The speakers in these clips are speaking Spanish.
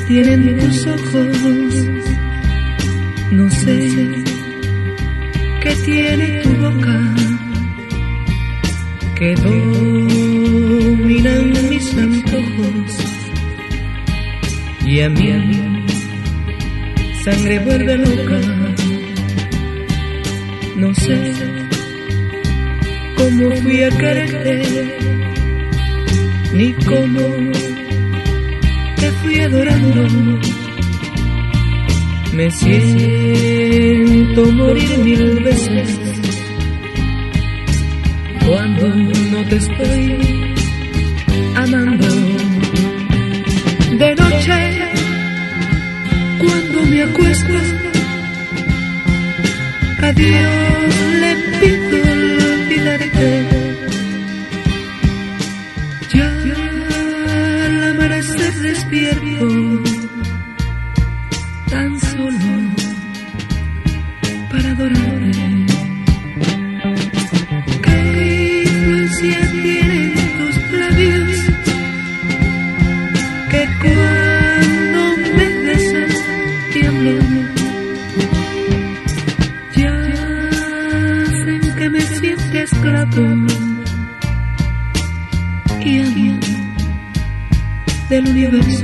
tienen tus ojos, no sé qué tiene tu boca, que dominan mis antojos, y a mí sangre vuelve loca. No sé cómo fui a quererte, ni cómo te fui adorando. Me siento morir 1000 veces cuando no te estoy amando. De noche, cuando me acuesto, a Dios le pido olvidarte. Ya al amanecer despierto, tan solo para adorarte. ¿Qué influencia tienen tus labios que cuando me besas tiemblo? Ya hacen que me sienta esclavo y amo del universo.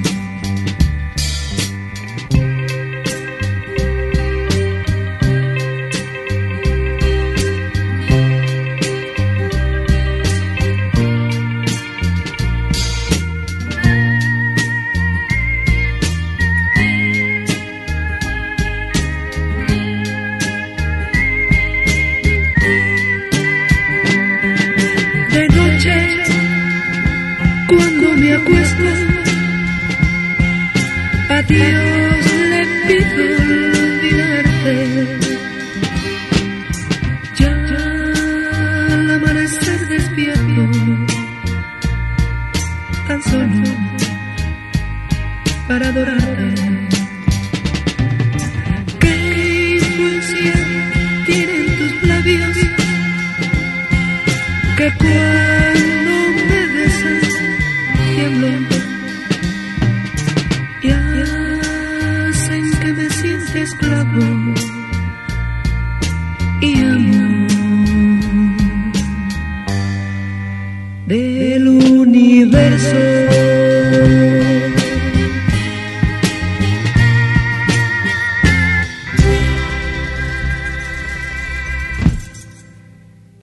Cuando me acuesto, a Dios le pido olvidarte. Ya al amanecer despierto, tan solo para adorarte. ¿Qué influencia tienen tus labios que cuando me besas tiemblo y hacen que me sienta esclavo y amo del universo?